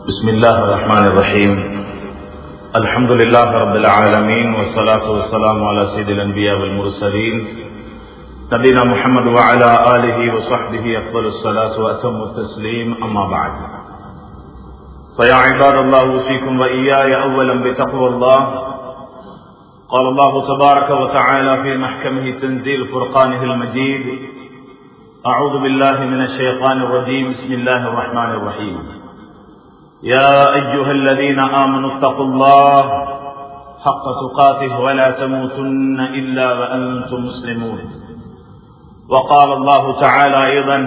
بسم الله الرحمن الرحيم. الحمد لله رب العالمين والصلاة والسلام على سيد الأنبياء والمرسلين نبينا محمد وعلى آله وصحبه أفضل الصلاة وأتم التسليم. أما بعد، فيا عباد الله أوصيكم وإياي أولا بتقوى الله. قال الله تبارك وتعالى في محكمه تنزيل فرقانه المجيد: أعوذ بالله من الشيطان الرجيم. بسم الله الرحمن الرحيم. يا أيها الذين آمنوا اتقوا الله حق تقاته ولا تموتن إلا وأنتم مسلمون. وقال الله تعالى أيضا: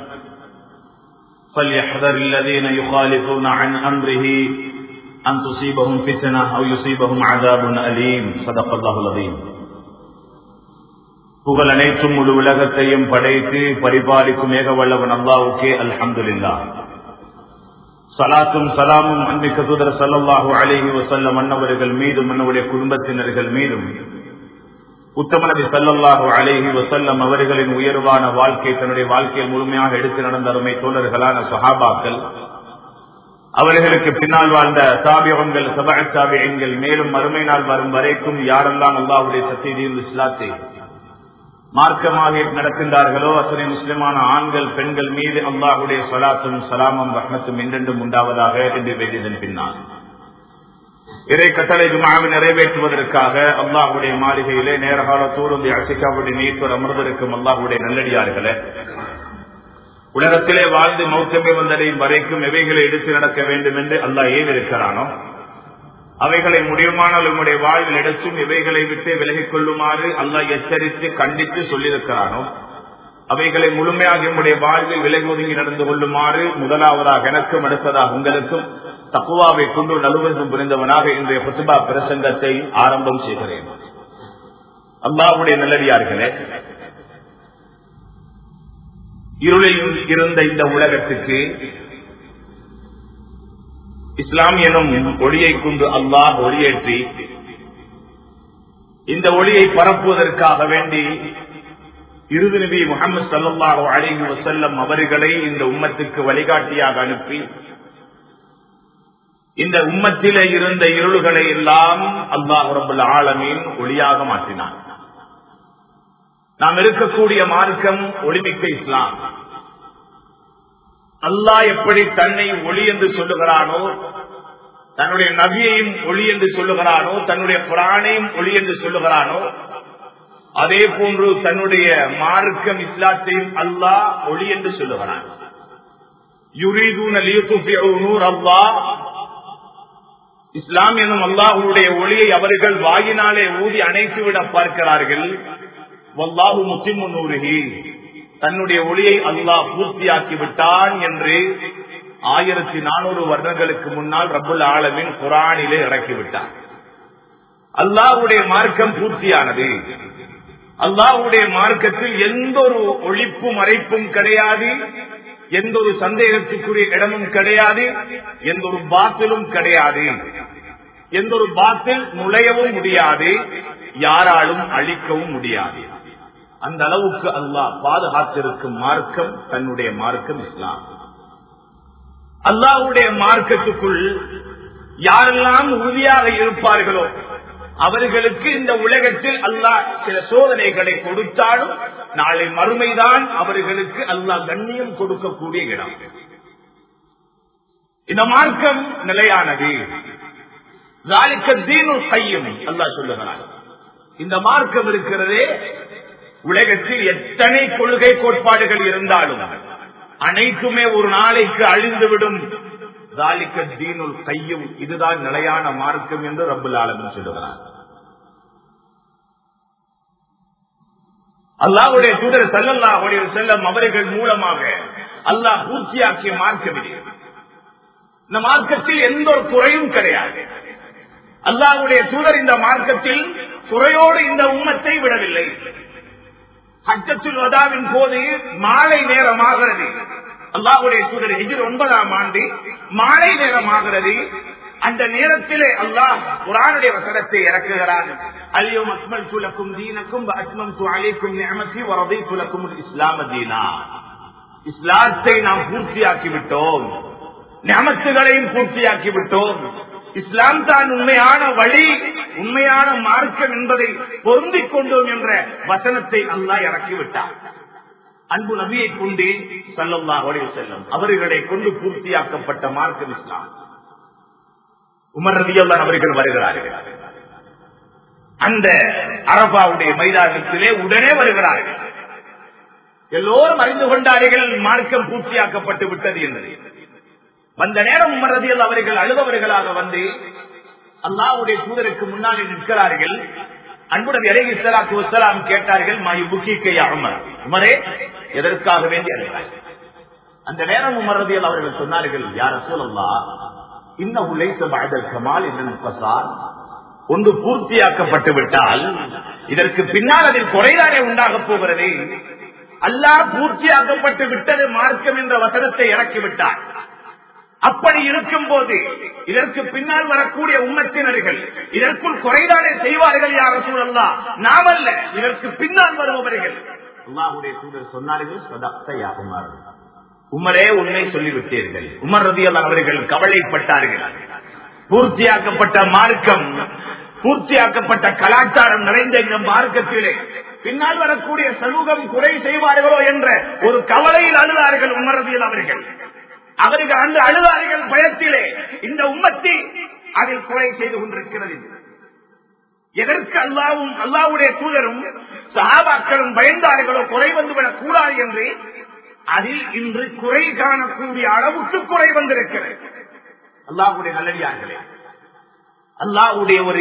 فليحذر الذين يخالفون عن أمره أن تصيبهم فتنة أو يصيبهم عذاب أليم. صدق الله العظيم. புகழ் அனைத்தும் முழு உலகத்தையும் படைத்து பரிபாலிக்கும் ஏகவல்லவன் அல்லாஹ்வுக்கே அல்ஹம்துலில்லாஹ். சலாத்தும் சலாமும் அன்பிற்கு தூதர் ஸல்லல்லாஹு அலைஹி வஸல்லம் அன்னவர்கள் மீதும் அன்னவருடைய குடும்பத்தினர்கள் மீதும் உத்தம நபி ஸல்லல்லாஹு அலைஹி வஸல்லம் அவர்களின் உயர்வான வாழ்க்கை தன்னுடைய வாழ்க்கையில் முழுமையாக எடுத்து நடந்த அருமை தோழர்களான சஹாபாக்கள், அவர்களுக்கு பின்னால் வாழ்ந்த தாபியங்கள், தபஅ தாபியங்கள், மேலும் மறுமை நாள் வரும் வரைக்கும் யாரெல்லாம் அல்லாஹ்வுடைய சத்தியதீன் இஸ்லாத்தை மார்க்கமாக நடக்கின்றார்களோ அத்தனை முஸ்லிமான ஆண்கள் பெண்கள் மீது அல்லாஹ்வுடைய ஸலாத்தும் சலாமும் ரஹ்மத்தும் என்றென்றும் உண்டாவதாக என்று வேண்டியதன் பின்னால் இறை கட்டளை ஜும்ஆவை நிறைவேற்றுவதற்காக அல்லாஹ்வுடைய மாளிகையிலே நேரகாலத்தோடு இஅ்திகாஃபுடைய நீயத்தோடு அமர்ந்திருக்கும் அல்லாஹ்வுடைய நல்லடியார்களே, உலகத்திலே வாழ்ந்து மௌத்தமே வந்தடையும் வரைக்கும் எவைகளை எடுத்து நடக்க வேண்டும் என்று அல்லாஹ் ஏவிருக்கிறானோ அவைகளை முடியுமானால் உங்களுடைய வாழ்வில் எடுத்தும் இவைகளை விட்டு விலகிக் கொள்ளுமாறு அல்லாஹ் எச்சரித்து கண்டித்து சொல்லியிருக்கிறானோ அவைகளை முழுமையாக நம்முடைய வாழ்வில் விலகி ஒதுங்கி நடந்து கொள்ளுமாறு முதலாவதாக எனக்கும் அடுத்ததாக உங்களுக்கும் தக்வாவை கொண்டு நலுவதும் புரிந்தவனாக இன்றைய குத்பா பிரசங்கத்தை ஆரம்பம் செய்கிறேன். அல்லாஹ்வுடைய நல்லடியார்களே, இருளில் இருந்த இந்த உலகத்துக்கு இஸ்லாம் எனும் ஒளியை கொண்டு அல்லாஹ் ஒளியேற்றி இந்த ஒளியை பரப்புவதற்காக வேண்டி இறுதி நபி முஹம்மது ஸல்லல்லாஹு அலைஹி வஸல்லம் அவர்களை இந்த உம்மத்துக்கு வழிகாட்டியாக அனுப்பி இந்த உம்மத்திலே இருந்த இருள்களை எல்லாம் அல்லாஹ் ரப்பல் ஆலமீன் ஒளியாக மாற்றினார். நாம் இருக்கக்கூடிய மார்க்கம் ஒளிமிக்க இஸ்லாம். அல்லாஹ் எப்படி தன்னை ஒளி என்று சொல்லுகிறானோ, தன்னுடைய நபியையும் ஒளி என்று சொல்லுகிறானோ, தன்னுடைய குர்ஆனையும் ஒளி என்று சொல்லுகிறானோ, அதே போன்று தன்னுடைய மார்க்கம் இஸ்லாத்தையும் அல்லாஹ் ஒளி என்று சொல்லுகிறான். யுரீதுன லியுத்ஃபிஉ நூர் அல்லாஹ், இஸ்லாம் எனும் அல்லாஹ்வுடைய ஒளியை அவர்கள் வாயினாலே ஊதி அணைத்துவிட பார்க்கிறார்கள். வல்லாஹு முத்திம்மு நூரிஹி, தன்னுடைய ஒளியை அல்லாஹ் பூர்த்தியாக்கி விட்டான் என்று 1400 வருடங்களுக்கு முன்னால் ரப்புல் ஆலமீன் குர்ஆனிலே இறக்கிவிட்டார். அல்லாஹ்வுடைய மார்க்கம் பூர்த்தியானது. அல்லாஹ்வுடைய மார்க்கத்தில் எந்த ஒரு ஒளிப்பு மறைப்பும் கிடையாது, எந்த ஒரு சந்தேகத்துக்குரிய இடமும் கிடையாது, எந்த ஒரு பாத்திலும் கிடையாது, எந்த ஒரு பாத்தில் நுழையவும் முடியாது, யாராலும் அழிக்கவும் முடியாது. அந்த அளவுக்கு அல்லாஹ் பாதுகாத்திருக்கும் மார்க்கம் தன்னுடைய மார்க்கம் இஸ்லாம். அல்லாஹ்வுடைய மார்க்கத்துக்குள் யாரெல்லாம் உறுதியாக இருப்பார்களோ அவர்களுக்கு இந்த உலகத்தில் அல்லாஹ் சில சோதனைகளை கொடுத்தாலும் நாளை மறுமைதான் அவர்களுக்கு அல்லாஹ் கண்ணியம் கொடுக்கக்கூடிய இடம். இந்த மார்க்கம் நிலையானது. ذَلِكَ الدِّينُ الْقَيِّمُ அல்லாஹ் சொல்லுகிறார். இந்த மார்க்கம் இருக்கிறதே, உலகத்தில் எத்தனை கொள்கை கோட்பாடுகள் இருந்தாலும் அனைத்துமே ஒரு நாளைக்கு அழிந்துவிடும். ذَلِكَ الدِّينُ الْقَيِّمُ, இதுதான் நிலையான மார்க்கம் என்று ரப்புல் ஆலமீன் சொல்லுகிறார். அல்லாஹ்வுடைய தூதர் ஸல்லல்லாஹு அலைஹி வஸல்லம் அவர்கள் மூலமாக அல்லாஹ் பூர்த்தியாக்கிய மார்க்கம் இது. இந்த மார்க்கத்தில் எந்த ஒரு குறையும் கிடையாது. அல்லாஹ்வுடைய தூதர் இந்த மார்க்கத்தில் குறையோடு இந்த உம்மத்தை விடவில்லை. ஹஜ்ஜத்துல் வதாவின் போது மாலை நேரமாகிறது. அல்லாஹ்வுடைய தூதர் ஹிஜ்ர் 9ஆம் ஆண்டு மாலை நேரமாகிறது. அந்த நேரத்திலே அல்லாஹ் குர்ஆனுடைய வசனத்தை இறக்குகிறான். அல்யௌம அக்மல்து லக்கும் தீனக்கும் வ அத்மம்து அலைக்கும் நிஅமதி வ ரதீது லக்கும் அல் இஸ்லாம் தீனா. இஸ்லாத்தை நாம் பூர்த்தியாக்கி விட்டோம், நிஅமத்துகளையும் பூர்த்தியாக்கி விட்டோம். இஸ்லாம் தான் உண்மையான வழி, உண்மையான மார்க்கம் என்பதை பொருந்திக் கொண்டோம் என்ற வசனத்தை அல்லாஹ் இறக்கிவிட்டார். அன்பு நபியை கொண்டு ஸல்லல்லாஹு அலைஹி வஸல்லம் அவர்களை கொண்டு பூர்த்தியாக்கப்பட்ட மார்க்கம் இஸ்லாம். உமர் ரலியல்லாஹு அவர்கள் வருகிறார்கள். அந்த அரபாவுடைய மைதானத்திலே உடனே வருகிறார்கள். எல்லோரும் அறிந்து கொண்டார்கள் மார்க்கம் பூர்த்தியாக்கப்பட்டு விட்டது என்று. வந்த நேரம் உமர் ரலியல்லாஹு அவர்கள் அழுபவர்களாக வந்து அல்லாஹ்வுடைய தூதருக்கு முன்னாடி நிற்கிறார்கள். அன்பு நபி அலைஹிஸ்ஸலாத்து வஸ்ஸலாம் கேட்டார்கள், மா யுபுகீக யா உமர், உமரே எதற்காக வேண்டி அழுகிறாய்? அந்த நேரம் உமர் ரலியல்லாஹு அவர்கள் சொன்னார்கள், யா ரசூலல்லாஹ், இன்னஹு லைஸ பஅதல் கமால் இன்ன முஃபஸால், ஒன்று பூர்த்தியாக்கப்பட்டு விட்டால் இதற்கு பின்னால் அதில் குறைதானே உண்டாக போகிறது. அல்லாஹ் பூர்த்தியாக்கப்பட்டு விட்டது மார்க்கம் என்ற வசனத்தை இறக்கிவிட்டார். அப்படி இருக்கும் போது இதற்கு பின்னால் வரக்கூடிய உம்மத்தினர்கள் இதற்குள் குறைதானே செய்வார்கள். யா ரசூலல்லாஹ், நாம் அல்ல, இதற்கு பின்னால் வருபவர்கள். அல்லாஹ்வுடைய தூதர் சொன்னார்கள், ஸதக்த யா உமர், உமரே உண்மை சொல்லிவிட்டீர்கள். உமர் ரலியல்லாஹு அவர்கள் கவலைப்பட்டார்கள். பூர்த்தியாக்கப்பட்ட மார்க்கம், பூர்த்தியாக்கப்பட்ட கலாச்சாரம் நிறைந்த இந்த மார்க்கத்திலே பின்னால் வரக்கூடிய சமூகம் குறை செய்வார்களோ என்ற ஒரு கவலையில் அழுதார்கள் உமர் ரலியல்லாஹு அவர்கள். அவர்கள் அந்த அழுதார்கள் பயத்திலே இந்த உம்மத்தி அதில் குறை செய்து கொண்டிருக்கிறது. எதற்கு அல்லாஹ்வும் அல்லாஹ்வுடைய தூதரும் சஹாபாக்களும் பயந்தார்களோ குறை வந்துவிடக் கூடாது என்று அதில் இன்று குறை காணக்கூடிய அளவுக்கு குறை வந்திருக்கிறது. அல்லாஹ்வுடைய நல்லடியார்களே, அல்லாஹ்வுடைய ஒரு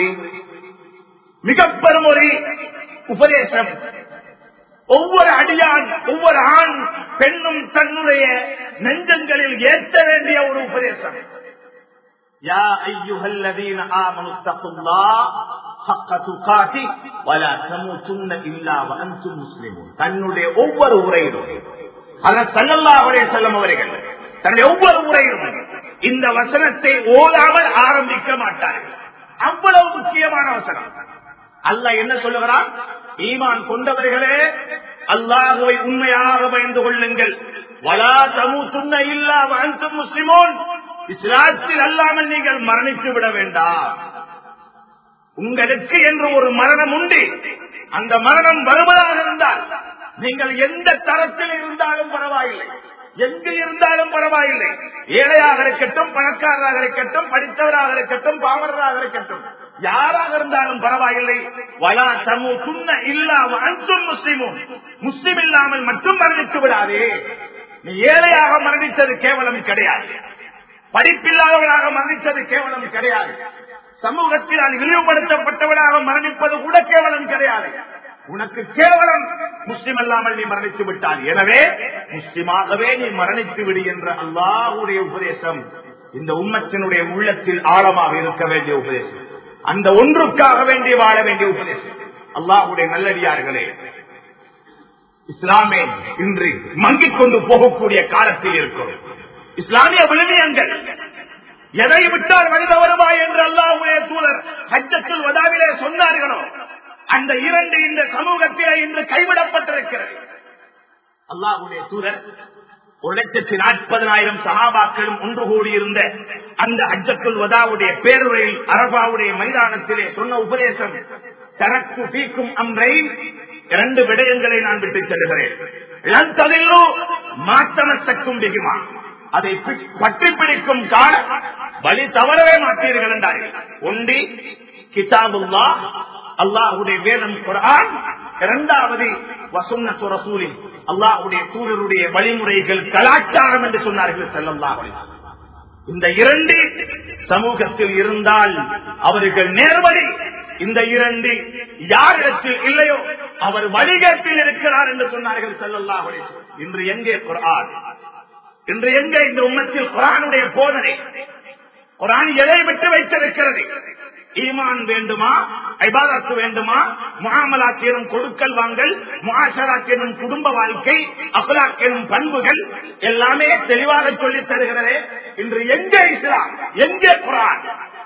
மிக பெரும் ஒரு உபதேசம் ஒவ்வொரு அடியான், ஒவ்வொரு ஆண் பெண்ணும் தன்னுடைய நெஞ்சங்களில் ஏற்ற வேண்டிய ஒரு உபதேசம். யா அய்யுஹல்லதீன ஆமனு தக்குல்லாஹ் ஹக்க துகாதி வலா தமூதுன்ன இல்லா வஅன்தும் முஸ்லிமூன். தன்னுடைய ஒவ்வொரு உரையிலும் ஹஜ்ரத் ஸல்லல்லாஹு அலைஹி வஸல்லம் அவர்கள் தன்னுடைய ஒவ்வொரு உரையிலும் இந்த வசனத்தை ஓதாமல் ஆரம்பிக்க மாட்டார்கள். அவ்வளவு முக்கியமான வசனம். அல்லாஹ் என்ன சொல்லுகிறான்? ஈமான் கொண்டவர்களே, அல்லாஹ்வை உண்மையாக பயந்து கொள்ளுங்கள். வலா தமூதுன்ன இல்லா வஅன்தும் முஸ்லிமூன். இஸ்லாத்தில் அல்லாமல் நீங்கள் மரணித்து விட வேண்டாம். உங்களுக்கு என்று ஒரு மரணம் உண்டு. அந்த மரணம் வருவதாக இருந்தால் நீங்கள் எந்த தரத்தில் இருந்தாலும் பரவாயில்லை, எங்கு இருந்தாலும் பரவாயில்லை, ஏழையாக இருக்கட்டும், பணக்காரராக இருக்கட்டும், படித்தவராக இருக்கட்டும், பாமரராக இருக்கட்டும், யாராக இருந்தாலும் பரவாயில்லை. வலா தமூதுன்ன இல்லா வஅன்தும் முஸ்லிமூன். முஸ்லிம் இல்லாமல் மட்டும் மரணித்து விடாதே. நீ ஏழையாக மரணித்தது கேவலம் கிடையாது, படிப்பில்லாதவர்களாக மரணித்தது கேவலம் கிடையாது, சமூகத்தில் அது இழிவுபடுத்தப்பட்டவர்களாக மரணிப்பது கூட கேவலம் கிடையாது. உனக்கு கேவலம் முஸ்லிம் அல்லாமல் நீ மரணித்து விட்டால், எனவே முஸ்லிமாகவே நீ மரணித்து விடு என்ற அல்லாஹ்வுடைய உபதேசம் இந்த உம்மத்தினுடைய உள்ளத்தில் ஆழமாக இருக்க வேண்டிய உபதேசம். அந்த ஒன்றுக்காக வேண்டி வாழ வேண்டிய உபதேசம். அல்லாஹ்வுடைய நல்லடியார்களே, இஸ்லாமே இன்று மங்கிக் கொண்டு போகக்கூடிய காலத்தில் இருக்கும். இஸ்லாமிய விழுமியங்கள் எதை விட்டால் மனித வருவாய் என்று அல்லாஹ்வுடைய தூதர் ஹஜ்ஜத்துல் வதாவிலே சொன்னார்களோ அந்த இரண்டு இந்த சமூகத்திலே இன்று கைவிடப்பட்டிருக்கிறது. அல்லாஹ்வுடைய தூதர் 1,40,000 சஹாபாக்களும் ஒன்று கூடியிருந்த அந்த ஹஜ்ஜத்துல் வதாவுடைய பேருரையில் அரபாவுடைய மைதானத்திலே சொன்ன உபதேசம், தரக்கு ஃபீக்கும் அம்ரைன், 2 விடயங்களை நான் விட்டு செல்கிறேன். லன் ததில்லு மா தமஸ்ஸக்கும் பிஹிமா, அதை பற்றி பிடிக்கும் கால வழி தவறவே மாட்டீர்கள் என்றார்கள். ஒன்றி கிதாபுல்லாஹ், அல்லாஹ்வுடைய வேதம் குர்ஆன், இரண்டாவது வசுன்னத்து ரசூலி, அல்லாஹ்வுடைய தூதருடைய வழிமுறைகள், கலாச்சாரம் என்று சொன்னார்கள் ஸல்லல்லாஹு அலைஹி வஸல்லம். இந்த 2 சமூகத்தில் இருந்தால் அவர்கள் நேர்வழி. இந்த 2 யாரிடத்தில் இல்லையோ அவர் வழிகேட்டில் இருக்கிறார் என்று சொன்னார்கள் ஸல்லல்லாஹு அலைஹி வஸல்லம். இன்று எங்கே குர்ஆன்? இன்று எங்கே இந்த உம்மத்தில் குர்ஆனுடைய போதனை? குர்ஆன் எதை விட்டு வைத்திருக்கிறது? ஈமான் வேண்டுமா, இபாதத் வேண்டுமா, முஆமலாத் எனும் கொடுக்கல் வாங்கல், முஆஷராத் எனும் குடும்ப வாழ்க்கை, அக்லாக் எனும் பண்புகள் எல்லாமே தெளிவாக சொல்லித் தருகிறதே. இன்று எங்கே இஸ்லாம், எங்கே குர்ஆன்?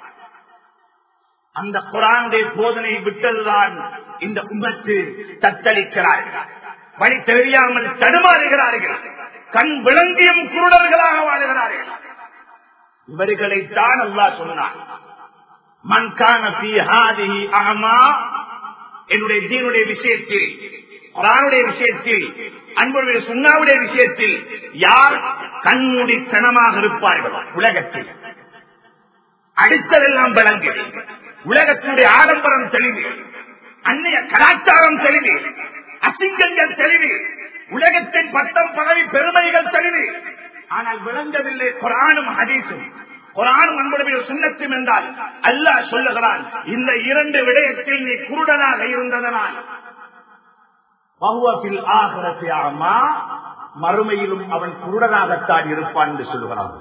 அந்த குர்ஆனுடைய போதனை விட்டதுதான் இந்த உம்மத்து தத்தளிக்கிறார்கள், வழி தெரியாமல் தடுமாறுகிறார்கள், கண் விளங்கியும் குருடர்களாக வாழ்கிறார்கள். இவர்களைத்தான் அல்லாஹ் சொன்னார், மன் கான ஃபீ ஹாதிஹி அஹமா, என்னுடைய தீனுடைய விஷயத்தில், குர்ஆனுடைய விஷயத்தில், அன்புடைய சுன்னாவுடைய விஷயத்தில் யார் கண்மூடித்தனமாக இருப்பார்களோ, உலகத்தில் அடுத்ததெல்லாம் விளங்கு, உலகத்தினுடைய ஆடம்பரம் தெளிவு, அந்நிய கலாச்சாரம் தெளிவு, அசிங்கங்கள் தெளிவு, உலகத்தின் பட்டம் பதவி பெருமைகள் தெளிவு, ஆனால் விளங்கவில்லை குர்ஆனும் ஹதீஸும். குர்ஆனும் அன்புடைய சுன்னத்தும் என்றால் அல்லாஹ் சொல்லுகிறான், இந்த இரண்டு விடயத்தில் நீ குருடனாக இருந்ததனால் மறுமையிலும் அவன் குருடனாகத்தான் இருப்பான் என்று சொல்லுகிறான்.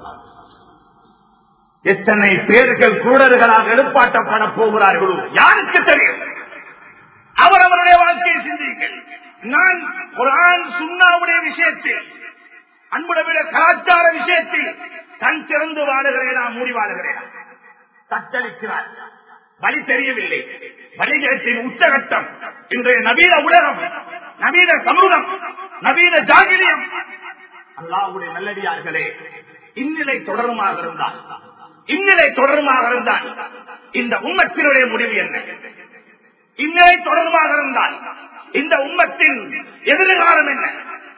எத்தனை பேர்கள் குருடர்களாக எழுப்பாட்டப்பட போகிறார்களோ யாருக்கு தெரியும்? அவரவருடைய வாழ்க்கையை சிந்தியுங்கள். நான் குர்ஆன் சுன்னாவுடைய விஷயத்தில், அன்புடைய கலாச்சார விஷயத்தில் கண் திறந்து வாழுகிறேனா, மூடி வாழுகிறேனா? தத்தளிக்கிறார், வழி தெரியவில்லை. வழிகேட்டின் உச்சகட்டம் இன்றைய நவீன உலகம், நவீன சமூகம், நவீன ஜாகிலியம். அல்லாஹ்வுடைய நல்லடியார்களே, இந்நிலை தொடருமாக இருந்தால் இந்த உம்மத்தினுடைய முடிவு என்ன? இந்நிலை தொடருமாக இருந்தால் இந்த உம்மத்தின் எதிர்காலம் என்ன?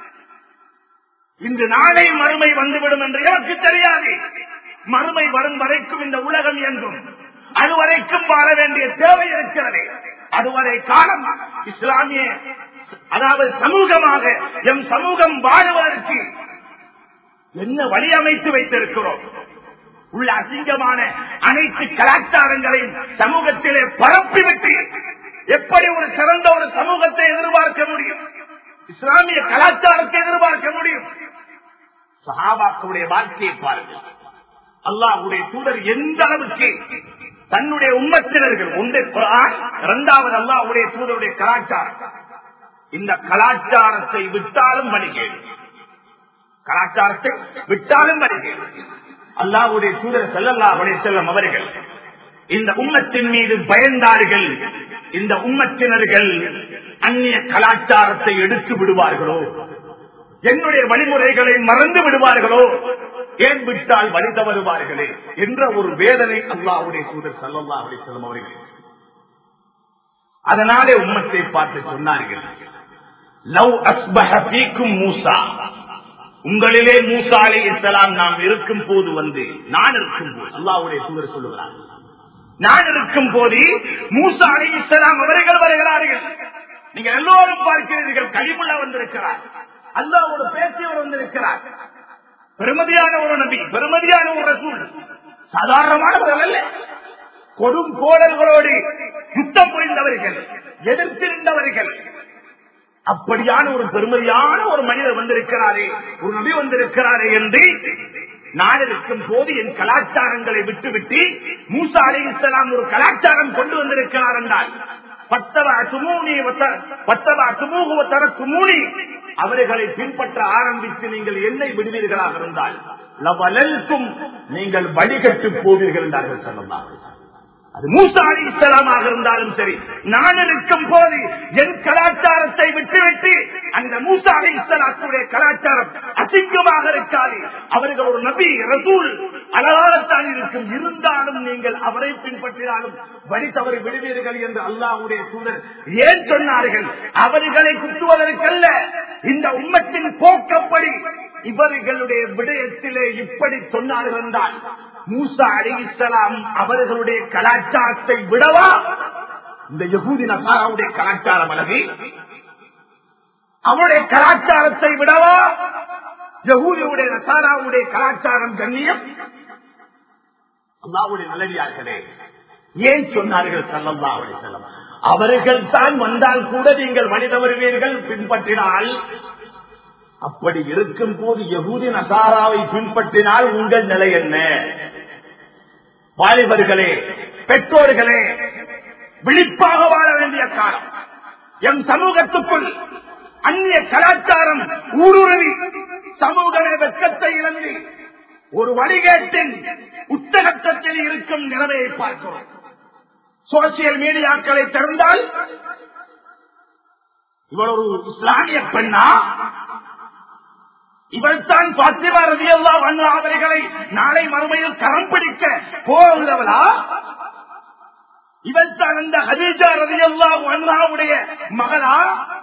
இன்று நாளை மறுமை வந்துவிடும் என்று எனக்கு தெரியாது. மறுமை வரும் வரைக்கும் இந்த உலகம் இயங்கும். அதுவரைக்கும் வாழ வேண்டிய தேவை இருக்கிறது. அதுவரை காலம் இஸ்லாமிய, அதாவது சமூகமாக எம் சமூகம் வாழுவதற்கு என்ன வழி அமைத்து வைத்திருக்கிறோம்? உள்ள அசிங்கமான அனைத்து கலாச்சாரங்களையும் சமூகத்திலே பரப்பிவிட்டு எப்படி ஒரு சிறந்த ஒரு சமூகத்தை எதிர்பார்க்க முடியும்? இஸ்லாமிய கலாச்சாரத்தை எதிர்பார்க்க முடியும்? சஹாபாக்களுடைய வாழ்க்கையை பாருங்கள். அல்லாஹ்வுடைய தூதர் எந்த அளவுக்கு தன்னுடைய உம்மத்தினர்கள், ஒன்று குர்ஆன், இரண்டாவது அல்லாஹ்வுடைய தூதருடைய கலாச்சாரம். இந்த கலாச்சாரத்தை விட்டாலும் வழிகேடு, கலாச்சாரத்தை விட்டாலும் வழிகேடு. அல்லாஹ்வுடைய தூதர் ஸல்லல்லாஹு அலைஹி வஸல்லம் அவர்கள் இந்த உம்மத்தின் மீது பயந்தார்கள். இந்த உம்மத்தினர்கள் அந்நிய கலாச்சாரத்தை எடுத்து விடுவார்களோ, என்னுடைய வழிமுறைகளை மறந்து விடுவார்களோ, ஏன் விட்டால் வழி தவறுவார்களே என்ற ஒரு வேதனை அல்லாஹ்வுடைய தூதர் ஸல்லல்லாஹு அலைஹி வஸல்லம் அவர்கள். அதனாலே உம்மத்தை பார்த்து சொன்னார்கள், லவ் அஸ்பஹ ஃபீக்கும் மூஸா, உங்களிலே மூஸா அலைஹிஸ்ஸலாம் நாம் இருக்கும் போது வந்து, நான் இருக்கும் போது, அல்லாஹ்வுடைய தூதர் சொல்லுகிறார், நான் இருக்கும் போது மூஸா அலைஹிஸ்ஸலாம் அவர்கள் வருகிறார்கள். நீங்கள் எல்லோரும் பார்க்கிறீர்கள், கலிமுல்லா வந்திருக்கிறார், அல்லாஹ்வோடு பேசியவர் வந்திருக்கிறார். பெருமதியான ஒரு நபி, பெருமதியான ஒரு ரசூல், சாதாரணமானவர்கள் அல்ல. கொடும் கோடல்களோடு யுத்தம் புரிந்தவர்கள், எதிர்த்திருந்தவர்கள். அப்படியான ஒரு பெருமதியான ஒரு மனிதர் வந்திருக்கிறாரே, ஒரு நபி வந்திருக்கிறாரே என்று நான் இருக்கும் போது என் கலாச்சாரங்களை விட்டுவிட்டு மூஸா அலைஹிஸ்ஸலாம் ஒரு கலாச்சாரம் கொண்டு வந்திருக்கிறார் என்றால், அவர்களை பின்பற்ற ஆரம்பித்து நீங்கள் என்னை விடுவீர்களாக இருந்தால் லவலல்கும், நீங்கள் வழிகட்டு போவீர்கள் என்றார்கள் ஸல்லல்லாஹு. அது மூஸா அலைஹிஸ்ஸலாமாக இருந்தாலும் சரி, நான் இருக்கும் போது என் கலாச்சாரத்தை விட்டுவிட்டு அந்த மூஸா அலைஹிஸ்ஸலாத்துடைய கலாச்சாரம் அசிங்கமாக இருக்காது. அவர்கள் ஒரு நபி, ரசூல், அழகாகத்தான் இருக்கும். இருந்தாலும் நீங்கள் அவரை பின்பற்றினாலும் வழி தவறி விடுவீர்கள் என்று அல்லாஹ்வுடைய தூதர் ஏன் சொன்னார்கள்? அவர்களை குத்துவதற்கல்ல, இந்த உம்மத்தின் போக்கப்படி இவர்களுடைய விடயத்திலே இப்படி சொன்னார்கள் என்றால், மூஸா அலைஹிஸ்ஸலாம் அவர்களுடைய கலாச்சாரத்தை விடவா இந்த யஹூதி நசாராவுடைய கலாச்சாரம் அழகு? அவருடைய கலாச்சாரத்தை விடவா யஹூதியுடைய நசாராவுடைய கலாச்சாரம் கண்ணியம்? அல்லாஹ்வுடைய நல்லடியார்களே, ஏன் சொன்னார்கள் ஸல்லல்லாஹு அலைஹி வஸல்லம்? அவர்கள் தான் வந்தால் கூட நீங்கள் வழி தவறுவீர்கள் பின்பற்றினால். அப்படி இருக்கும் போது யஹூதி நசாராவை பின்பற்றினால் உங்கள் நிலை என்ன? வாலிபர்களே, பெற்றோர்களே, விழிப்பாக வாழ வேண்டிய காலம். எம் சமூகத்துக்குள் அந்நிய கலாச்சாரம் ஊடுருவி சமூகமே வெட்கத்தை இழந்து ஒரு வழிகேட்டின் உச்சகட்டத்தில் இருக்கும் நிலைமையை பார்க்கிறோம். சோசியல் மீடியாக்களை திறந்தால் இவள் ஒரு இஸ்லாமிய பெண்ணா, இவள்தான் பாத்திமா ரலியல்லாஹு அன்ஹா அவர்களை நாளை மறுமையில் கரம் பிடிக்க போகிறவளா? இவள்தான் அந்த ஹதீஜா ரலியல்லாஹு அன்ஹாவுடைய மகளா?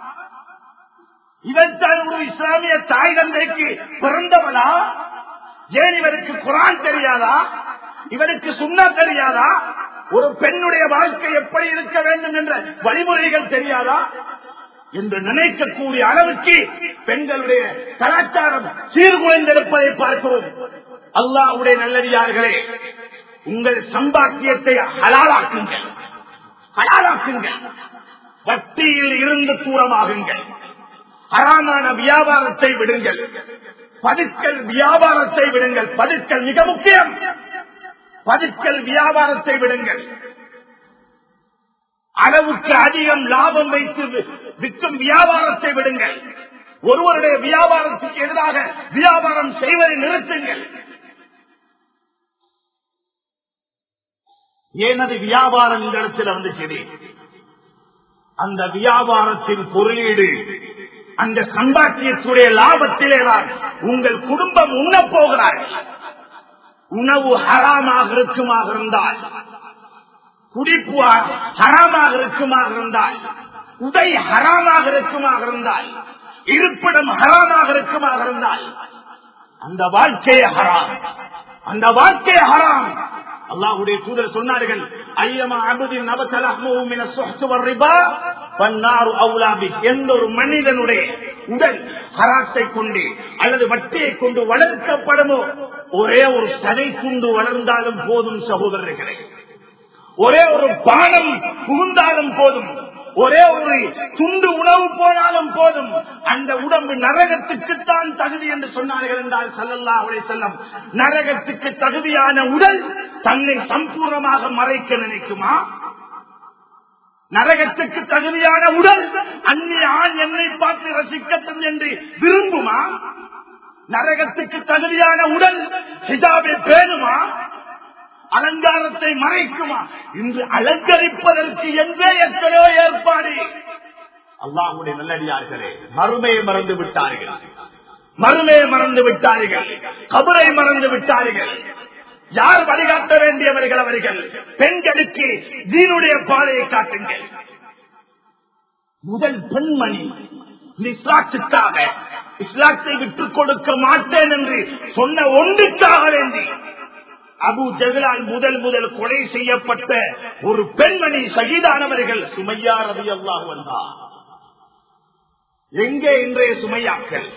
இவள்தான் ஒரு இஸ்லாமிய தாய் தந்தைக்கு பிறந்தவளா? ஏன் இவருக்கு குர்ஆன் தெரியாதா? இவருக்கு சுன்னா தெரியாதா? ஒரு பெண்ணுடைய வாழ்க்கை எப்படி இருக்க வேண்டும் என்ற வழிமுறைகள் தெரியாதா என்று நினைக்கக்கூடிய அளவுக்கு பெண்களுடைய கலாச்சாரம் சீர்குலைந்திருப்பதை பார்க்கிறோம். அல்லாஹ்வுடைய நல்லடியார்களே, உங்கள் சம்பாத்தியத்தை ஹலாலாக்குங்கள், ஹலாலாக்குங்கள். வட்டியில் இருந்து தூரமாகுங்கள். ஹராமான வியாபாரத்தை விடுங்கள். பதுக்கல் வியாபாரத்தை விடுங்கள். பதுக்கல் மிக முக்கியம். பதுக்கல் வியாபாரத்தை விடுங்கள். அளவுக்கு அதிகம் லாபம் வைத்து விற்கும் வியாபாரத்தை விடுங்கள். ஒருவருடைய வியாபாரத்துக்கு எதிராக வியாபாரம் செய்வதை நிறுத்துங்கள். ஏனது வியாபாரம் இந்த இடத்துல வந்து சரி, அந்த வியாபாரத்தின் பொருளீடு அந்த சம்பாத்தியத்துடைய லாபத்திலேதான் உங்கள் குடும்பம் உண்ணப் போகிறார்கள். உணவு ஹராமாக இருக்குமாக இருந்தால், குடிப்பு ஹராமாக இருக்குமாக இருந்தால், உடை ஹராமாக இருக்குமாக இருந்தால், இருப்பிடம் ஹராமாக இருக்குமாக இருந்தால், அந்த வாழ்க்கையே ஹராம், அந்த வாழ்க்கையே ஹராம். அல்லாஹ்வுடைய தூதர் சொன்னார்கள், ஐயமா அபுதின் நபத்தலஹ்முஹு மின ஸுஹ்த் வர்ரிபா வன்னாரு அவுலா பி. எந்த ஒரு மனிதனுடைய உடல் ஹராத்தை கொண்டு அல்லது வட்டியை கொண்டு வளர்க்கப்படுமோ, ஒரே ஒரு சதை துண்டு வளர்ந்தாலும் போதும் சகோதரர்களே, ஒரே ஒரு பானம் புகுந்தாலும் போதும், ஒரே ஒரு துண்டு உணவு போனாலும் போதும், அந்த உடம்பு நரகத்துக்குத்தான் தகுதி என்று சொன்னார்கள் என்றால் ஸல்லல்லாஹு அலைஹி வஸல்லம், நரகத்துக்கு தகுதியான உடல் தன்னை சம்பூர்ணமாக மறைக்க நினைக்குமா? நரகத்துக்கு தகுதியான உடல் அந்நிய ஆண் என்னை பார்த்து ரசிக்கட்டும் என்று விரும்புமா? நரகத்துக்கு தகுதியான உடல் ஹிஜாபை பேணுமா? அலங்காரத்தை மறைக்குமா? இன்று அலங்கரிப்பதற்கு என்றே எத்தனையோ ஏற்பாடு. அல்லாஹ்வுடைய நல்லடியார்களே, மறுமையை மறந்து விட்டார்கள், மறுமையை மறந்து விட்டார்கள், கபரை மறந்து விட்டார்கள். யார் வழிகாட்ட வேண்டியவர்கள் அவர்கள்? பெண்களுக்கு தீனுடைய பாதையை காட்டுங்கள். முதல் பெண்மணி இஸ்லாத்துக்காக, இஸ்லாத்தை விட்டுக் கொடுக்க மாட்டேன் என்று சொன்ன ஒன்றுக்காக வேண்டி அபூ ஜஹலால் முதல் கொலை செய்யப்பட்ட ஒரு பெண்மணி ஷஹீதானவர்கள் சுமையா ரலியல்லாஹு அன்ஹா. எங்கே இன்றைய சுமையாக்கள்?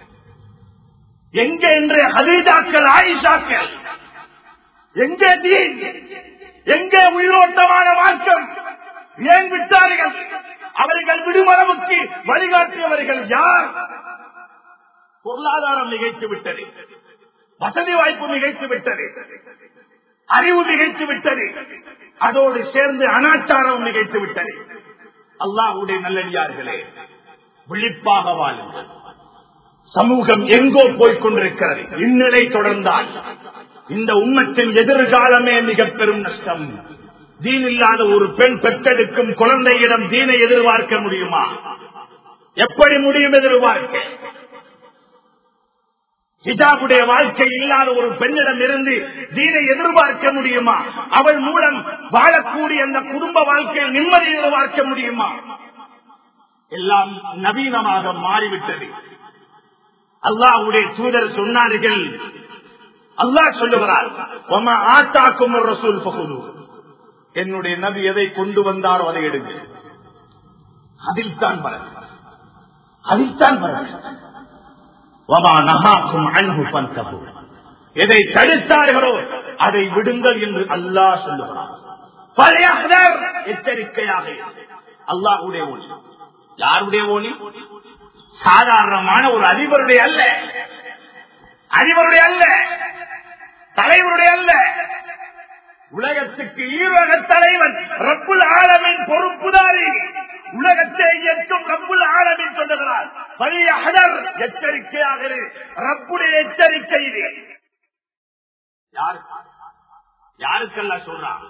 எங்கே இன்றைய ஹதீஜாக்கள், ஆயிஷாக்கள்? எங்கே தீன்? எங்கே உயிரோட்டமான மாற்றம்? ஏன் விட்டார்கள்? அவர்கள் விடுமரவுக்கு வழிகாட்டியவர்கள் யார்? பொருளாதாரம் நிகழ்த்து விட்டது, வசதி வாய்ப்பு நிகழ்த்து விட்டது, அறிவு நிகழ்த்து விட்டது, அதோடு சேர்ந்து அனாச்சாரம் நிகழ்த்து விட்டது. அல்லாஹ்வுடைய நல்லடியார்களே, விழிப்பாக வாழுங்கள். சமூகம் எங்கோ போய்கொண்டிருக்கிறது. இந்நிலை தொடர்ந்தால் இந்த உம்மத்தின் எதிர்காலமே மிக பெரும் நஷ்டம். தீன் இல்லாத ஒரு பெண் பெற்றெடுக்கும் குழந்தையிடம் தீனை எதிர்பார்க்க முடியுமா? எப்படி முடியும் எதிர்பார்க்க? ஹிஜாபுடைய வாழ்க்கை இல்லாத ஒரு பெண்ணிடம் இருந்து தீனை எதிர்பார்க்க முடியுமா? அவள் மூலம் வாழக்கூடிய அந்த குடும்ப வாழ்க்கையில் நிம்மதி எதிர்பார்க்க முடியுமா? எல்லாம் நவீனமாக மாறிவிட்டது. அல்லாஹ்வுடைய தூதர் சொன்னார்கள், அல்லாஹ் சொல்லுகிறார், வமா ஆத்தாக்கும் ரசூல் ஃபகுது. என்னுடைய நபி எதை கொண்டு வந்தாரோ அதை எடுங்க. அதில் தான் வரது, அதில் தான் வரது. வமா நஹாக்கும் அன்ஹு ஃபன்தஹு. எதை தடுத்தார்களோ அதை விடுங்கள் என்று அல்லாஹ் சொல்லுகிறார். ஃபல்யஹ்தர், எச்சரிக்கையாக. அல்லாஹ்வுடைய ஒளி. யாருடைய ஒளி? சாதாரணமான ஒரு அதிபருடைய அல்ல, அதிபருடைய அல்ல, தலைவருடைய அல்ல. உலகத்துக்கு ஈரோக தலைவன் ரப்புல் ஆலமீன் பொறுப்புதாரி. உலகத்தை இயக்கும் ரப்புல் ஆலமீன் சொல்லுகிறார், ஃபல்யஹ்தர், எச்சரிக்கையாக. ரப்புடைய எச்சரிக்கை இது. யாருக்கெல்லாம் சொல்றான்?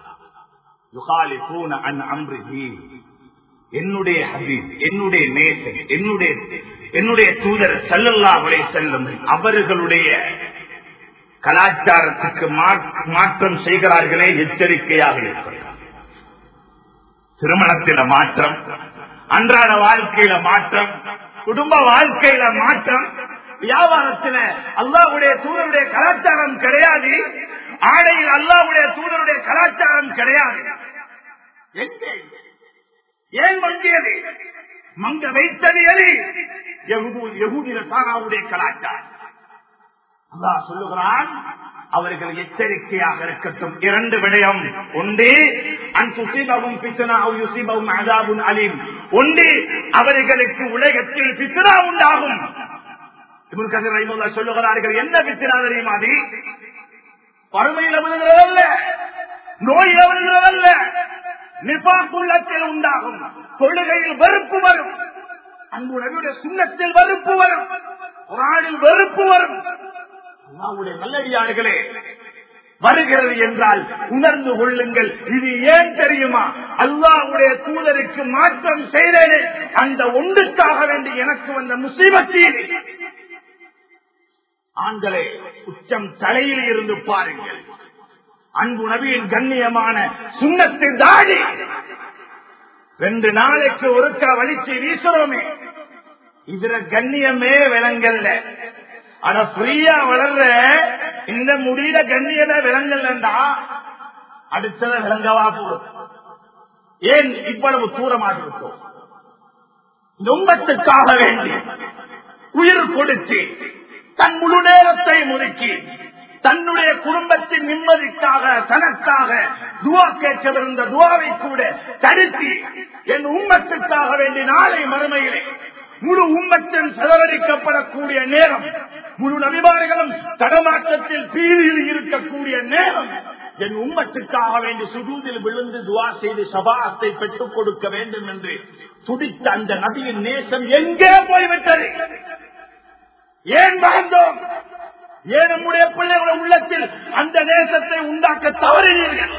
யுகாலிஃபூன அன் அம்ரிஹி. என்னுடைய ஹபீப், என்னுடைய நேசன், என்னுடைய என்னுடைய தூதர் ஸல்லல்லாஹு அலைஹி வஸல்லம் அவர்களுடைய கலாச்சாரத்துக்கு மாற்றம் செய்கிறார்களே, எச்சரிக்கையாக இருக்கிறார். திருமணத்தில மாற்றம், அன்றாட வாழ்க்கையில மாற்றம், குடும்ப வாழ்க்கையில மாற்றம், வியாபாரத்தில் அல்லாஹ்வுடைய தூதருடைய கலாச்சாரம் கிடையாது, ஆடையில் அல்லாஹ்வுடைய தூதருடைய கலாச்சாரம் கிடையாது. ஏன் மங்கியது? மங்க வைத்தது எது? யஹூதி நஸாராவுடைய கலாச்சாரம். அல்லாஹ் சொல்லுகிறான், அவர்கள் எச்சரிக்கையாக இருக்கட்டும். இரண்டு விடயம். ஒன்று, அன் துஸீபஹும் ஃபித்னா அவ் யுஸீபஹும் அஸாபுன் அலீம். ஒன்று, அவர்களுக்கு உலகத்தில் ஃபித்னா உண்டாகும். இப்னு கஸீர் ரஹிமஹுல்லாஹ் சொல்லுகிறார்கள், என்ன ஃபித்னா தெரியுமா? அது வறுமையில விழுகிறதல்ல, நோயில விழுகிறதல்ல, நிஃபாக் உள்ளத்தில் உண்டாகும். தொழுகையில் வெறுப்பு வரும், அன்பு நபியுடைய சுன்னத்தில் வெறுப்பு வரும், குர்ஆனில் வெறுப்பு வரும். அல்லாஹ்வுடைய நல்லடியார்களே, வருகிறது என்றால் உணர்ந்து கொள்ளுங்கள். இது ஏன் தெரியுமா? அல்லாஹ்வுடைய தூதருக்கு மாற்றம் செய்தேனே, அந்த ஒன்றுக்காக வேண்டி எனக்கு வந்த முசீபத்து. ஆண்களே, உச்சம் தலையில் இருந்து பாருங்கள். அன்பு நபியின் கண்ணியமான சுன்னத்தின் தாடி 2 நாளைக்கு ஒருக்கா வலிச்சு வீசுறோமே, இதுல கண்ணியமே விளங்கல்ல. ஆனா ஃப்ரீயா வளர்ற இந்த முடியில கண்ணியமே விளங்கல்லண்டா அடுத்தத விளங்கவா போகும். ஏன் இவ்வளவு தூரமாக இருக்கும்? இந்த உம்மத்துக்காக வேண்டி உயிர் கொடுத்து தன் முழு நேரத்தை முறுக்கி தன்னுடைய குடும்பத்தின் நிம்மதிக்காக தனக்காக துவா கேட்கவிருந்த துவாவை கூட தடுத்து என் உம்மத்துக்காக வேண்டி நாளை மறுமையிலே முழு உம்மத்தின் செலவழிக்கப்படக்கூடிய நேரம், முழு நபிமார்களும் தடமாற்றத்தில் பீதியில் இருக்கக்கூடிய நேரம், என் உம்மத்துக்காக வேண்டி சுஜூதில் விழுந்து துவா செய்து ஷபாஅத்தை பெற்றுக் கொடுக்க வேண்டும் என்று துடித்த அந்த நபியின் நேசம் எங்கே போய்விட்டது? ஏன் மறந்தோம்? ஏன் நம்முடைய பிள்ளைகளுடைய உள்ளத்தில் அந்த நேசத்தை உண்டாக்க தவறினீர்கள்?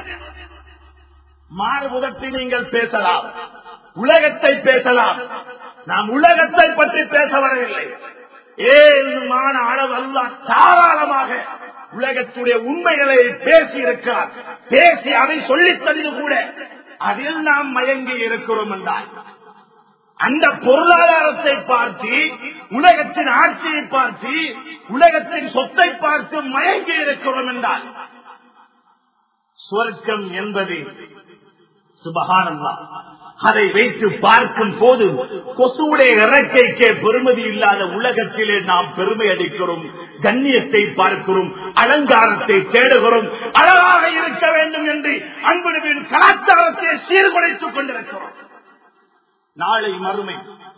மாறுபுதத்தை நீங்கள் பேசலாம், உலகத்தை பேசலாம். நாம் உலகத்தை பற்றி பேச வரவில்லை. ஏழுமான அளவு அல்லாஹ் தாராளமாக உலகத்துடைய உண்மைகளை பேசி இருக்கிறார். பேசி அதை சொல்லித் தந்து கூட அதில் நாம் மயங்கி இருக்கிறோம் என்றால், அந்த பொருளாதாரத்தை பார்த்து, உலகத்தின் ஆட்சியை பார்த்து, உலகத்தின் சொத்தை பார்த்து மயங்கி இருக்கிறோம் என்றால், சொர்க்கம் என்பது சுபஹானல்லாஹ், அதை வைத்து பார்க்கும் போது கொசுவுடைய இறக்கைக்கே பெருமதி இல்லாத உலகத்திலே நாம் பெருமை அடிக்கிறோம், கண்ணியத்தை பார்க்கிறோம், அலங்காரத்தை தேடுகிறோம், அழகாக இருக்க வேண்டும் என்று அன்புவின் கலாச்சாரத்தை சீர்குலைத்துக் கொண்டிருக்கிறோம். நாளை மறுமை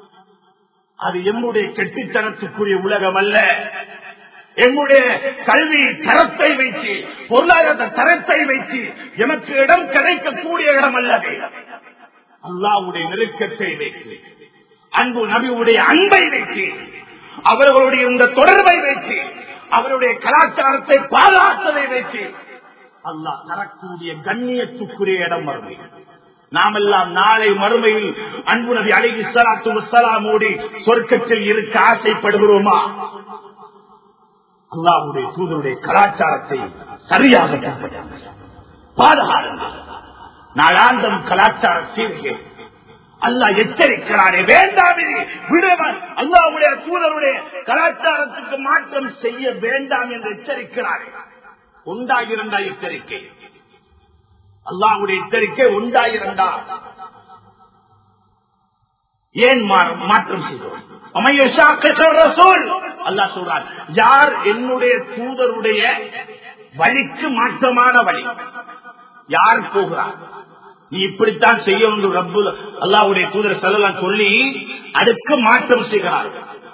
அது எம்முடைய கெட்டித்தனத்துக்குரிய உலகம் அல்ல. எம்முடைய கல்வி தரத்தை வைத்து, பொருளாதார தரத்தை வைத்து எமக்கு இடம் கிடைக்கக்கூடிய இடம் அல்லவே. அல்லாஹ்வுடைய நெருக்கத்தை வைத்து, அன்பு நபியுடைய அன்பை வைத்து, அவர்களுடைய இந்த தொடர்பை வைத்து, அவருடைய கலாச்சாரத்தை பாதுகாத்ததை வைத்து அல்லாஹ் தரக்கூடிய கண்ணியத்துக்குரிய இடம் மறுமை. நாமெல்லாம் நாளை மறுமையில் அன்பு நபி அலைஹிஸ்ஸலாத்து வஸ்ஸலாமோடு சொர்க்கத்தில் இருக்க ஆசைப்படுகிறோமா? அல்லாஹ்வுடைய தூதருடைய கலாச்சாரத்தை சரியாக பாதுகாருங்கள். நாளாந்தம் கலாச்சார சீர்கே அல்லாஹ் எச்சரிக்கிறாரே, வேண்டாம் விடுவர். அல்லாஹ்வுடைய தூதருடைய கலாச்சாரத்துக்கு மாற்றம் செய்ய வேண்டாம் என்று எச்சரிக்கிறாரே. உண்டாயிருந்தா எச்சரிக்கை, அல்லாஹ்வுடைய எச்சரிக்கை உண்டாயிருந்தா ஏன் மாற்றம் செய்தோம்? அல்லாஹ் சொல்றார், யார் என்னுடைய தூதருடைய வழிக்கு மாற்றமான வழி யார் போகிறார், நீ இப்படித்தான் செய்யணும் ரப்பு அல்லாஹ்வுடைய தூதர் ஸல்லல்லாஹு சொல்லி அதுக்கு மாற்றம் செய்கிறார்.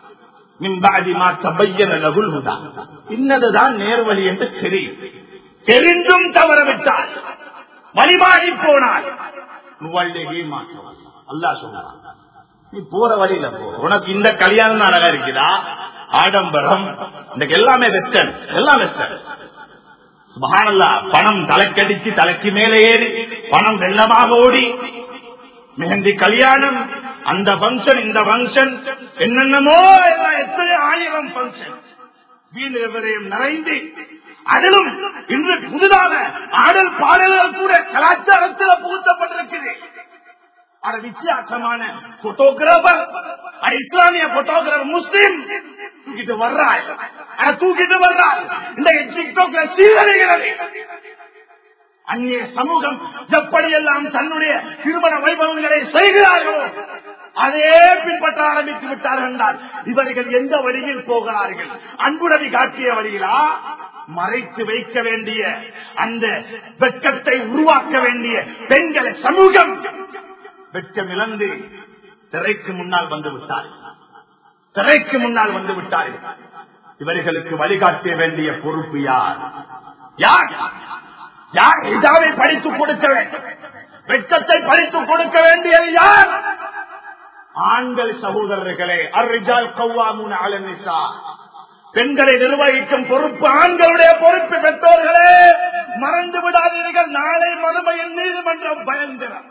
இன்னதுதான் நேர்வழி என்று தெரிந்தும் தவறவிட்டால், வழிமாறி போனால் மாற்றம். அல்லாஹ் சொல்றான், நீ போற வழியில போ. உனக்கு இந்த கல்யாணம் அழகா இருக்குதா, ஆடம்பரம், இந்த எல்லாமே வெஸ்டர்ன், எல்லாம் வெஸ்டர்ன். சுப்ஹானல்லாஹ், பணம் தலைக்கடிச்சு தலைக்கு மேலே ஏறி, பணம் வெள்ளமாக ஓடி, மெஹந்தி கல்யாணம், அந்த பங்கன் இந்த பங்கன் என்னென்னமோ எல்லாம் எத்தனை ஆயிரம் பங்கன் வீண் விவரம் நிறைந்து அதிலும் இன்று புதிதாக ஆடல் பாடல்கள் கூட கலாச்சாரத்தில் புகுத்தப்பட்டிருக்கிறது. அது வித்தியாசமான போட்டோகிராபர், இஸ்லாமிய போட்டோகிராபர் முஸ்லிம் தூக்கிட்டு வர்றாள், தூக்கிட்டு வர்றாள். இந்த டிக்டாக்ல சீரழிகிறது. அந்நிய சமூகம் எப்படியெல்லாம் தன்னுடைய திருமண வைபவங்களை செய்கிறார்களோ அதே பின்பற்ற ஆரம்பித்து விட்டார்கள் என்றால் இவர்கள் எந்த வழியில் போகிறார்கள்? அன்புடவி காட்டிய வழியிலா? மறைத்து வைக்க வேண்டிய அந்த வெட்கத்தை உருவாக்க வேண்டிய பெண்களை சமூகம் வெட்கம் இழந்து திரைக்கு முன்னால் வந்து விட்டார்கள். திரைக்கு முன்னால் வந்து விட்டார்கள். இவர்களுக்கு வழிகாட்ட வேண்டிய பொறுப்பு யார்? யார் யார் ஹிஜாபை படித்துக் கொடுக்க வேண்டும்? வெட்கத்தை படித்துக் கொடுக்க வேண்டியது யார்? ஆண்கள் சகோதரர்களே. அர்ரிஜால் கவ்வாமூன அலன் நிஸா. பெண்களை நிர்வகிக்கும் பொறுப்பு ஆண்களுடைய பொறுப்பு. பெற்றோர்களே மறந்து விடாதீர்கள். நாளை மறுமையில் நீதிமன்றம் பயங்கரம்.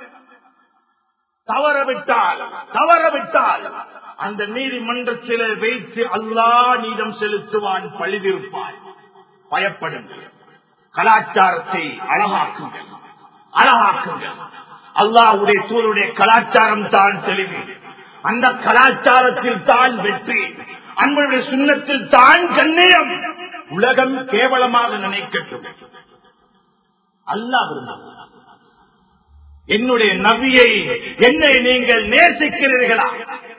தவறவிட்டால் அந்த நீதிமன்றத்தில் வைத்து அல்லாஹ் நீதம் செலுத்துவான், பழிவிருப்பான். பயப்படுங்கள். கலாச்சாரத்தை அழகாக்குங்கள். அல்லாஹ்வுடைய தூதருடைய கலாச்சாரம் தான் தெளிவு. அந்த கலாச்சாரத்தில் தான் வெற்றி. அன்புடைய சுன்னத்தில் தான் கண்ணியம். உலகம் கேவலமாக நினைக்கட்டும். அல்லாஹ் என்னுடைய நபியை, என்னை நீங்கள் நேசிக்கிறீர்களா?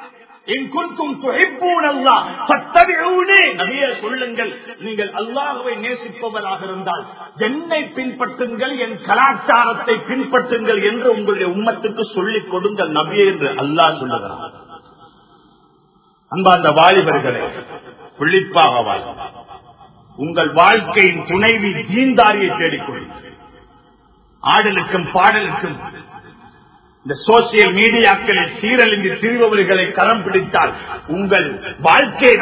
சொல்லுங்கள், நீங்கள் அல்லாஹ்வை நேசிப்பவராக இருந்தால் என்னை பின்பற்றுங்கள், என் கலாச்சாரத்தை பின்பற்றுங்கள் என்று உங்களுடைய உம்மத்துக்கு சொல்லிக் கொடுங்கள் நபியே என்று அல்லாஹ் சொல்லுகிறார். அன்பார்ந்த வாலிபர்களே, விழிப்பாக உங்கள் வாழ்க்கையின் துணைவி தீன்தாரியை தேடிக்கொள்ளுங்கள். ஆடலுக்கும் பாடலுக்கும் இந்த சோசியல் மீடியாக்களில் சீரழிந்து திரிபவர்களை கரம் பிடித்தால் உங்கள் வாழ்க்கை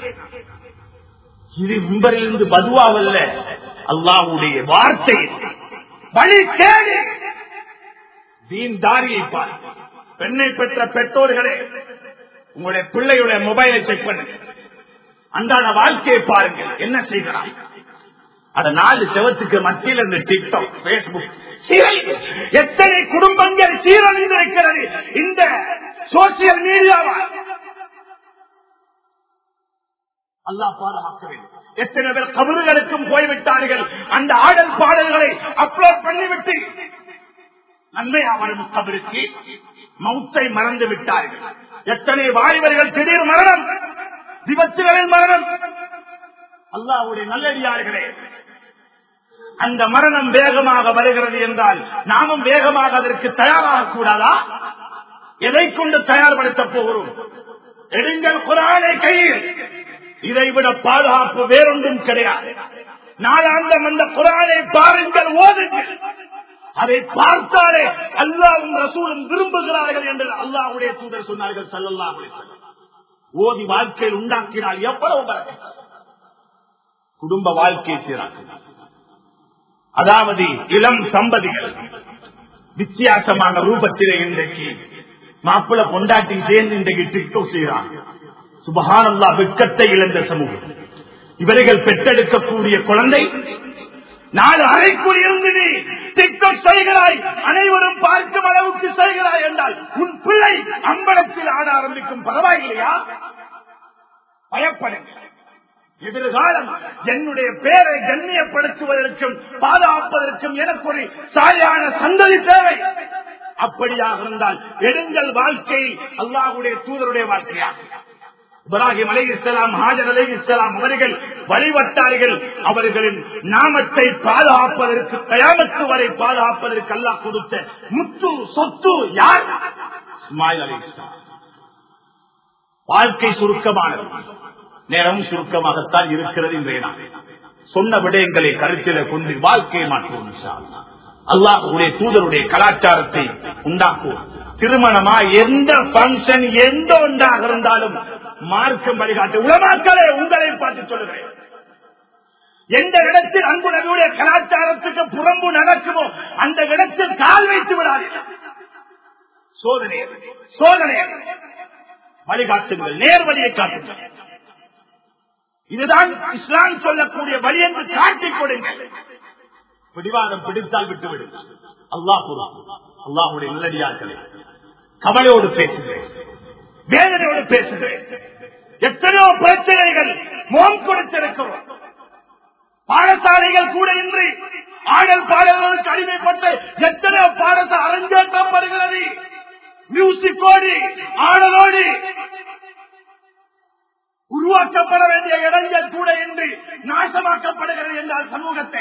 இது முன்பரிலிருந்து பதுவாவல்ல, அல்லாஹ்வுடைய வார்த்தை. வழி தேடி தீன்தாரியை பார். பெண்ணை பெற்ற பெற்றோர்களே, உங்களுடைய பிள்ளையுடைய மொபைலை செக் பண்ணுங்க. அன்றாட வாழ்க்கையை பாருங்கள், என்ன செய்கிறார்? அந்த 4 செவத்துக்கு மத்தியில் இந்த டிக்டாக், பேஸ்புக், எத்தனை குடும்பங்கள் சீரழிந்திருக்கிறது இந்த சோசியல் மீடியாவால். அல்லாஹ் பாதுகாக்க வேண்டும். எத்தனை பேர் கபறுகளுக்கும் போய்விட்டார்கள். அந்த ஆடல் பாடல்களை அப்லோட் பண்ணிவிட்டு நன்மையா வரும் கபருக்கு மௌத்தை மறந்து விட்டார்கள். எத்தனை வாலிபர்கள் திடீர் மரணம், விபத்துகளில் மரணம். அல்லாஹ்வுடைய நல்லடியார்களே, அந்த மரணம் வேகமாக வருகிறது என்றால் நாமும் வேகமாக அதற்கு தயாராக கூடாதா? எதை கொண்டு தயார்படுத்த போகிறோம்? எடுங்கள் குர்ஆனை கையில். இதைவிட பாதுகாப்பு வேறொன்றும் கிடையாது. நாளாந்தம் அந்த குர்ஆனை பாருங்கள், ஓதுங்கள். அதை பார்த்தாலே அல்லாஹ்வும் ரசூலும் விரும்புகிறார்கள் என்று அல்லாஹ்வுடைய தூதர் சொன்னார்கள் ஸல்லல்லாஹு அலைஹி வஸல்லம். ஓதி வாழ்க்கையில் உண்டாக்கினால் எவ்வளவு பரக்கத். குடும்ப வாழ்க்கை சீராக்கும். அதாவது இளம் சம்பதிகள் வித்தியாசமான ரூபத்திலே இன்றைக்கு மாப்பிள கொண்டாட்டி சேர்ந்து இன்றைக்கு டிக்டாக் செய்கிறாங்க. சுப்ஹானல்லாஹ், வெட்கத்தை இழந்த சமூகம். இவர்கள் பெற்றெடுக்கக்கூடிய குழந்தை 4 அறைக்குள் இருந்து நீ டிக்டாக் செய்கிறாய், அனைவரும் பார்க்கும் அளவுக்கு செய்கிறாய் என்றால் உன் பிள்ளை அம்பலத்தில் ஆட ஆரம்பிக்கும். பரவாயில்லையா? பயப்படுங்க. எதிர்காலம் என்னுடைய பேரை கண்ணியப்படுத்துவதற்கும் பாதுகாப்பதற்கும் எனக்கு ஒரு சாயான சந்ததி தேவை. அப்படியாக இருந்தால் எடுங்கள் வாழ்க்கை அல்லாஹ்வுடைய தூதருடைய வாழ்க்கையா. இப்ராஹிம் அலைஹிஸ்ஸலாம், ஹாஜர் அலைஹிஸ்ஸலாம் அவர்கள் வழிபட்டார்கள். அவர்களின் நாமத்தை பாதுகாப்பதற்கு, கயாமத்து வரை பாதுகாப்பதற்கு அல்லாஹ் கொடுத்த முத்து சொத்து யார்? இஸ்மாயில் அலைஹிஸ்ஸலாம். வாழ்க்கை சுருக்கமானது, நேரம் சுருக்கமாகத்தான் இருக்கிறது. இன்றைய நாள் சொன்ன விடயங்களை கருத்தில கொண்டு வாழ்க்கையை மாற்றுவோம். அல்லாஹ்வுடைய தூதருடைய கலாச்சாரத்தை உண்டாக்குவோம். திருமணமா எந்த பங்கன் எந்த ஒன்றாக இருந்தாலும் மார்க்கம் வழிகாட்டு. உலமாக்களே, உங்களை பார்த்து சொல்லுகிறேன், எந்த இடத்தில் அன்பு நபியுடைய கலாச்சாரத்துக்கு புறம்பு நடக்குமோ அந்த இடத்தில் கால் வைத்து விடாதீர்கள். சோதனை சோதனை. வழிகாட்டுங்கள், நேர் வழியை காட்டுங்கள். இதுதான் இஸ்லாம் சொல்லக்கூடிய வழி என்று காட்டிக் கொடுங்கள். பிடிவாதம் பிடித்தால் விட்டுவிடு. அல்லாஹ்வுடைய நல்லடியார்களே, கவலையோடு பேசுகிறேன், வேதனையோடு பேசுகிறேன். எத்தனையோ பிரச்சனைகள் முகம் கொடுத்திருக்கிறோம். பாடசாலைகள் கூட இன்றி ஆடல் பாடல்களுக்கு அடிமைப்பட்டு எத்தனையோ பாடசாலை அரங்கேற்றம் வருகிறது. மியூசிக்கோடு ஆடலோடு உருவாக்கப்பட வேண்டிய இடங்கள் கூட இன்றி நாசமாக்கப்படுகிறது என்றால் சமூகத்தை.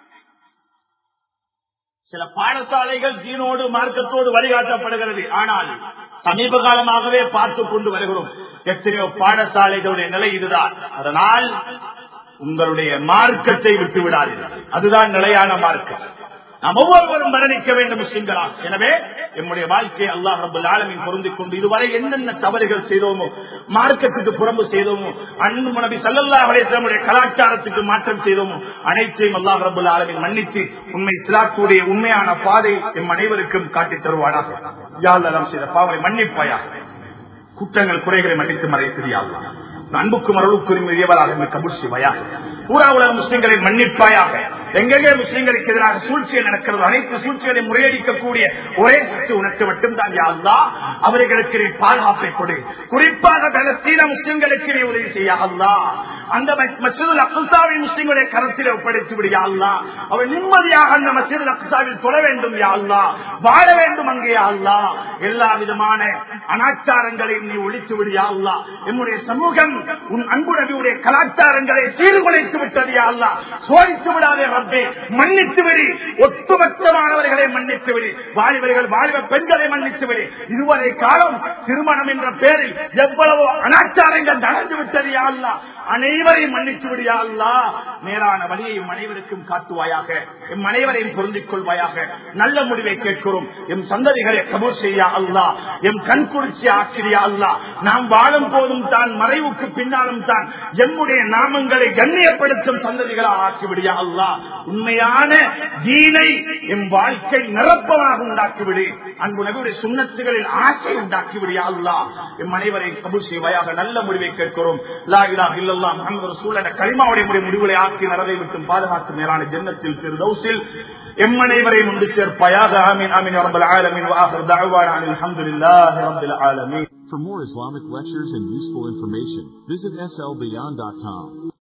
சில பாடசாலைகள் தீனோடு மார்க்கத்தோடு வழிகாட்டப்படுகிறது. ஆனால் சமீப காலமாகவே பார்த்துக் கொண்டு வருகிறோம் எத்தனையோ பாடசாலைகளுடைய நிலை இதுதான். அதனால் உங்களுடைய மார்க்கத்தை விட்டு விடாதீர்கள். அதுதான் நிலையான மார்க்கம். நாம் ஒவ்வொருவரும் மரணிக்க வேண்டும் முஸ்லிம்களா. எனவே நம்முடைய வாழ்க்கையை அல்லாஹ் ரப்பல் ஆலமீன் பொருந்திக் கொண்டு இதுவரை என்னென்ன தவறுகள் செய்தோமோ, மார்க்கத்துக்கு புறம்பு செய்தோமோ, அன்பு நபி ஸல்லல்லாஹு அலைஹி வஸல்லம் கலாச்சாரத்துக்கு மாற்றம் செய்தோமோ, அனைத்தையும் அல்லாஹ் ரப்பல் ஆலமீன் மன்னித்து உண்மை இஸ்லாத்துடைய உண்மையான பாதை எம் அனைவருக்கும் காட்டித் தருவானாக. யா அல்லாஹ், நாம் செய்த பாவங்களை மன்னிப்பாயாக, குற்றங்கள் குறைகளை மன்னித்து மறைத்தியா அல்லாஹ். அன்புக்கும் அருளுக்கும் உரியவராக கபூல் செய்வாயாக. பூரா உலக முஸ்லிம்களை மன்னிப்பாயாக. எங்கெங்கே முஸ்லிம்களுக்கு எதிராக சூழ்ச்சிகள் நடக்கிறது அனைத்து சூழ்ச்சிகளை முறையடிக்கக்கூடிய ஒரே சக்தி உனக்கு மட்டும்தான் யா அல்லாஹ். அவர்களுக்கு நீ பாதுகாப்பை கொடு. குறிப்பாக பலஸ்தீன முஸ்லிம்களுக்கு நீ உதவி செய்ய அல்லாஹ். அந்த மஸ்ஜிதுல் அக்ஸாவை முஸ்லிம்களுடைய கருத்தில் ஒப்படைத்து விடு யா அல்லாஹ். அவர் நிம்மதியாக அந்த மஸ்ஜிதுல் அக்ஸாவில் தொழ வேண்டும் யா அல்லாஹ், வாழ வேண்டும் அங்கே யா அல்லாஹ். எல்லா விதமான அனாச்சாரங்களையும் நீ ஒழித்து விடு யா அல்லாஹ். நம்முடைய சமூகம் உன் அன்பு நபியுடைய கலாச்சாரங்களை சீர்குலைத்து விட்டது யா அல்லாஹ். சோதித்து விடாதே ரப்பே, மன்னித்து விடு. ஒட்டுமொத்தமானவர்களை மன்னித்து விடு. வாலிபர்கள் வாலிப பெண்களை மன்னித்து விடு. இதுவரை காலம் திருமணம் என்ற பெயரில் எவ்வளவோ அனாச்சாரங்கள் நடந்து விட்டது யா அல்லாஹ். அனைவரையும் மன்னித்து விடு யா அல்லாஹ். நேரான வழியை அனைவருக்கும் காட்டுவாயாக. எம் அனைவரையும் பொருந்திக் கொள்வாயாக. நல்ல முடிவை கேட்கிறோம். எம் சந்ததிகளை கபூல் செய்யா அல்லாஹ். எம் கண் குளிர்ச்சி ஆக்கிரியா அல்லாஹ். நாம் வாழும் போதும் தான் மறைவுக்கு பின்னாலும் தான் எம்முடைய நாமங்களை கண்ணியப்படுத்தும் சந்ததிகளாக ஆக்கிவிடியா அல்லாஹ். உண்மையான தீனை எம் வாழ்க்கை நிரப்பமாக உண்டாக்கிவிடு. அன்பு நபியுடைய சுன்னத்துகளில் ஆசை உண்டாக்கிவிடியா அல்லாஹ். எம் அனைவரையும் கபூல் செய்வாயாக. நல்ல முடிவை கேட்கிறோம். லா இலாஹ இல்லல்லாஹ் முஹம்மது ரசூலுல்லாஹ் என்ற கலிமாவுடைய முடிவுகளை ஆக்கி நரகை விட்டு பாதுகாத்து மேலான ஜன்னத்தில் ஃபிர்தௌஸில் எம் அனைவரையும் ஒன்று சேர்ப்பாயாக. ஆமீன் ஆமீன் யா ரப்பல் ஆலமீன். வ ஆகிரு தஅவானா அல்ஹம்துலில்லாஹி ரப்பில் ஆலமீன். For more Islamic lectures and useful information, visit slbeyond.com.